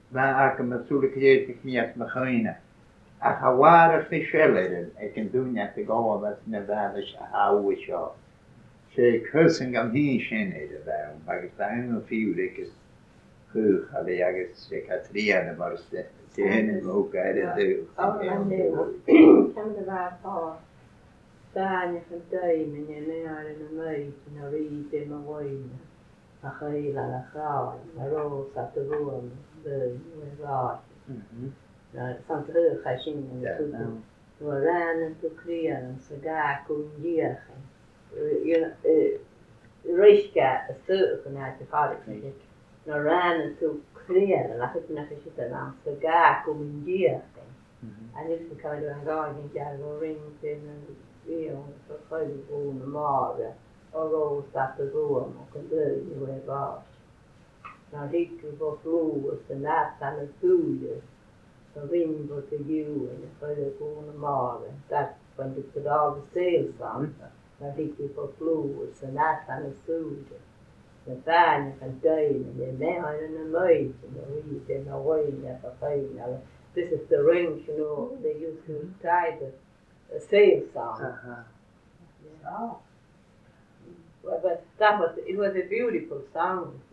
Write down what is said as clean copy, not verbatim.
waar ik me zo creëert niet me gaan. Ach, a ware fischellen, ik kan doen dat ik al wat ne wel hou is ja. Ze kussen gaan hier zijn daar, maar ik sta een veel dikke hoog, але я секретарien maar ze heen ook uit de Kan det vara på Sverige för dig, men jag är en möjlighet när vi är med vågen. Jag skillar det klar, jag rosa till vågen, bön och rak. Samt hur jag känner det. Det var värnen till kriaren, så där kom jägen. Riska stöken här till farligt. När värnen till kriaren, jag fick när jag sitter där, så där kom jägen. En liksom kan du en gång inte gå ringt in så följde hon med mage och då satte rum och en död i vår bas. När gick vi på flod så nästan en fuger så ringde till julen och följde hon med mage. Där var det på dagen sälsamt. När gick vi på flod så nästan en fuger. Men färgen kan döden, det är mer än en möjlighet och vi är med röjningar på färgen. This is the range, you know, they used to tie the sail song. Oh. But it was a beautiful song.